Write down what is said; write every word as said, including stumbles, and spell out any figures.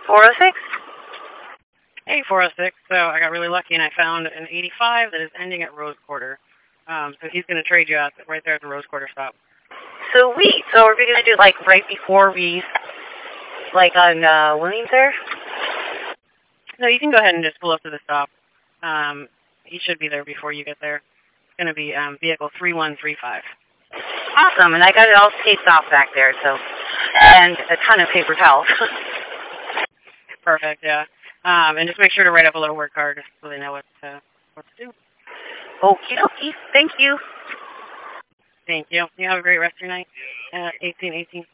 four oh six? Hey, four oh six. So I got really lucky and I found an eighty-five that is ending at Rose Quarter. Um, so he's going to trade you out right there at the Rose Quarter stop. Sweet. So are we going to do like right before we, like on uh, Williams there? No, you can go ahead and just pull up to the stop. Um, he should be there before you get there. It's going to be um, vehicle three one three five. Awesome. And I got it all taped off back there, so, and a ton of paper towels. Perfect, yeah. Um, and just make sure to write up a little word card so they know what to, what to do. Okie dokie. Thank you. Thank you. You have a great rest of your night. Uh, eighteen eighteen.